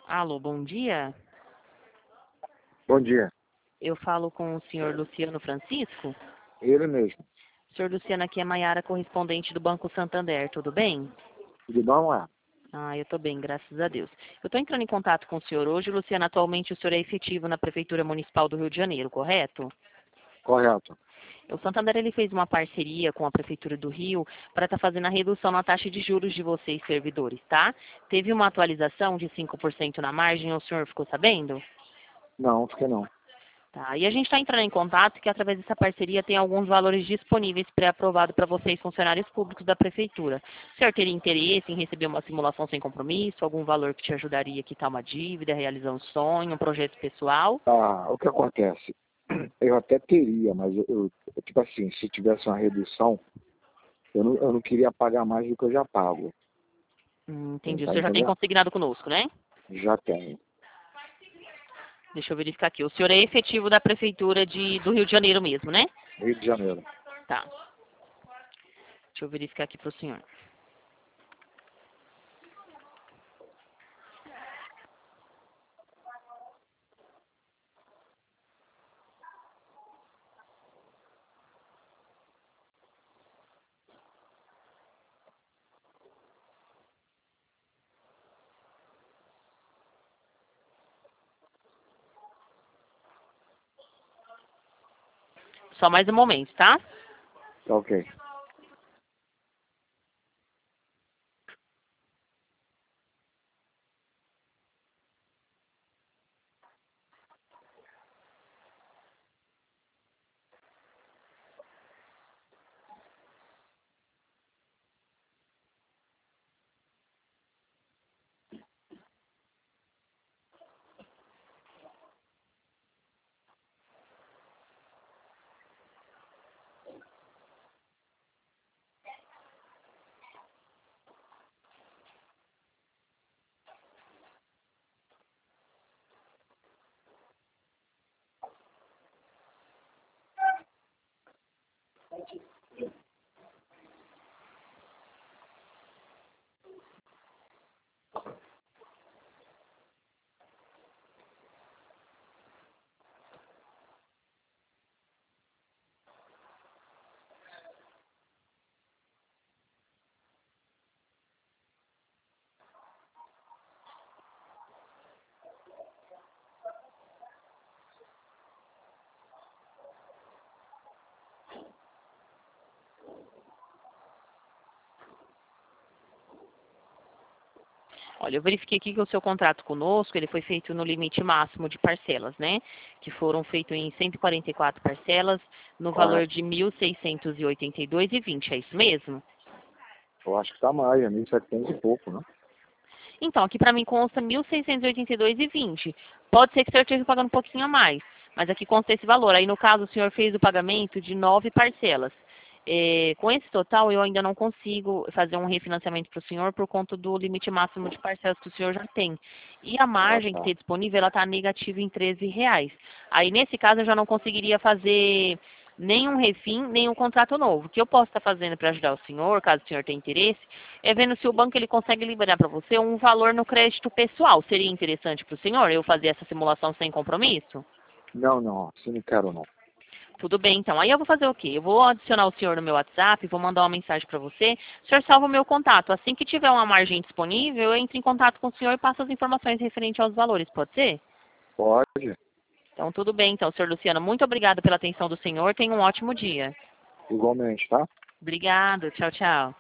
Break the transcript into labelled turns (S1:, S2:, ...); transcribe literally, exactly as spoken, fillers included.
S1: Alô, bom dia.
S2: Bom dia.
S1: Eu falo com o senhor Luciano Francisco.
S2: Ele mesmo.
S1: Senhor Luciano, aqui é Maiara, correspondente do Banco Santander, tudo bem?
S2: Tudo bom, é?
S1: Ah, eu estou bem, graças a Deus. Eu estou entrando em contato com o senhor hoje. Luciano, atualmente o senhor é efetivo na Prefeitura Municipal do Rio de Janeiro, correto?
S2: Correto.
S1: O Santander ele fez uma parceria com a Prefeitura do Rio para estar fazendo a redução na taxa de juros de vocês, servidores, tá? Teve uma atualização de cinco por cento na margem, o senhor ficou sabendo?
S2: Não, fiquei não.
S1: Tá, e a gente está entrando em contato que através dessa parceria tem alguns valores disponíveis pré-aprovados para vocês, funcionários públicos da Prefeitura. O senhor teria interesse em receber uma simulação sem compromisso, algum valor que te ajudaria a quitar uma dívida, realizar um sonho, um projeto pessoal?
S2: Ah, o que acontece? Eu até teria, mas eu, eu- tipo assim, se tivesse uma redução, eu não, eu não queria pagar mais do que eu já pago.
S1: Hum, entendi. O
S2: Tá
S1: senhor já tem
S2: entendendo?
S1: consignado conosco, né?
S2: Já tenho.
S1: Deixa eu verificar aqui. O senhor é efetivo da Prefeitura de, do Rio de Janeiro mesmo, né?
S2: Rio de Janeiro.
S1: Tá. Deixa eu verificar aqui para o senhor. Só mais um momento, tá?
S2: Tá ok.
S1: Olha, eu verifiquei aqui que o seu contrato conosco, ele foi feito no limite máximo de parcelas, né? Que foram feitos em cento e quarenta e quatro parcelas, no valor
S2: Correto.
S1: de mil seiscentos e oitenta e dois reais e vinte, é isso mesmo?
S2: Eu acho que tá mais, é mil e setecentos e pouco, né?
S1: Então, aqui para mim consta mil seiscentos e oitenta e dois reais e vinte. Pode ser que o senhor esteja pagando um pouquinho a mais, mas aqui consta esse valor. Aí, no caso, o senhor fez o pagamento de nove parcelas. É, com esse total, eu ainda não consigo fazer um refinanciamento para o senhor por conta do limite máximo de parcelas que o senhor já tem. E a
S2: Ah,
S1: margem que
S2: tá.
S1: tem disponível, ela está negativa em treze reais. Aí, nesse caso, eu já não conseguiria fazer nenhum refim, nenhum contrato novo. O que eu posso estar fazendo para ajudar o senhor, caso o senhor tenha interesse, é vendo se o banco ele consegue liberar para você um valor no crédito pessoal. Seria interessante para o senhor eu fazer essa simulação sem compromisso?
S2: Não, não, assim não quero não.
S1: Tudo bem, então. Aí eu vou fazer o quê? Eu vou adicionar o senhor no meu WhatsApp, vou mandar uma mensagem para você. O senhor salva o meu contato. Assim que tiver uma margem disponível, eu entro em contato com o senhor e passo as informações referentes aos valores. Pode ser?
S2: Pode,
S1: Então, tudo bem. Então, senhor Luciano, muito obrigada pela atenção do senhor. Tenha um ótimo dia.
S2: igualmente, tá?
S1: Obrigado. Tchau, tchau.